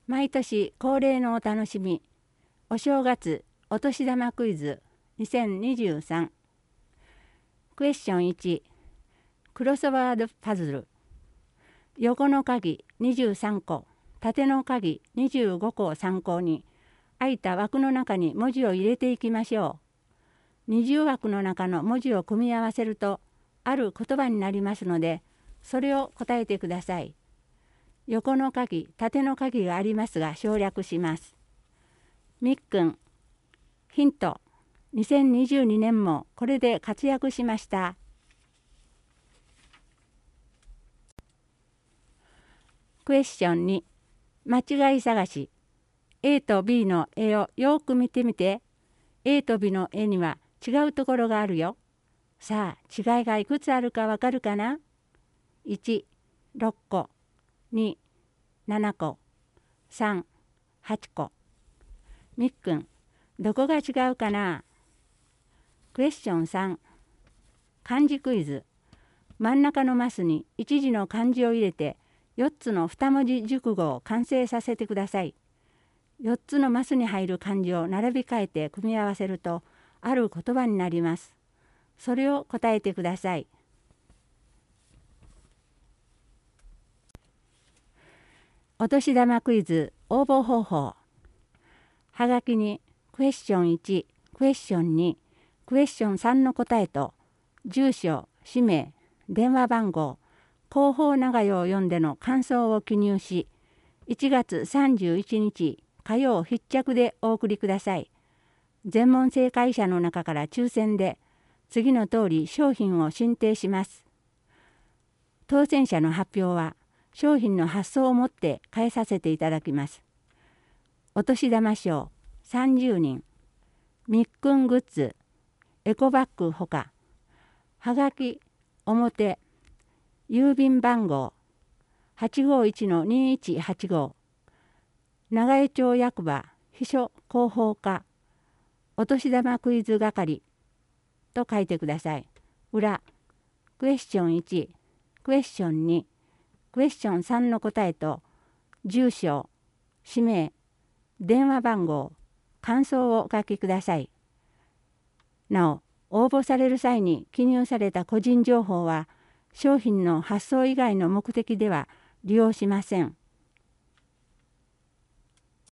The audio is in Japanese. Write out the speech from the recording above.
毎年恒例のお楽しみ、お正月お年玉クイズ2023。クエスチョン1、クロスワードパズル。横の鍵23個、縦の鍵25個を参考に、空いた枠の中に文字を入れていきましょう。20枠の中の文字を組み合わせると、ある言葉になりますので、それを答えてください。横の鍵、縦の鍵がありますが省略します。みっくん、ヒント。2022年もこれで活躍しました。クエスチョン2、間違い探し。A と B の絵をよく見てみて。A と B の絵には違うところがあるよ。さあ、違いがいくつあるかわかるかな？ 1、6個。2、7個。3、8個。みっくん、どこが違うかな？クエスチョン3、漢字クイズ。真ん中のマスに一字の漢字を入れて4つの2文字熟語を完成させてください。4つのマスに入る漢字を並び替えて組み合わせるとある言葉になります。それを答えてください。お年玉クイズ応募方法。はがきにクエスチョン1、クエスチョン2、クエスチョン3の答えと住所、氏名、電話番号、広報長屋を読んでの感想を記入し、1月31日火曜必着でお送りください。全問正解者の中から抽選で次の通り商品を進呈します。当選者の発表は商品の発送をもって返させていただきます。お年玉賞30人、みっくんグッズ、エコバッグほか、はがき表、郵便番号851-2185、長江町役場秘書広報課、お年玉クイズ係と書いてください。裏、クエスチョン1、クエスチョン2、クエスチョン3の答えと住所、氏名、電話番号、感想をお書きください。なお、応募される際に記入された個人情報は商品の発送以外の目的では利用しません。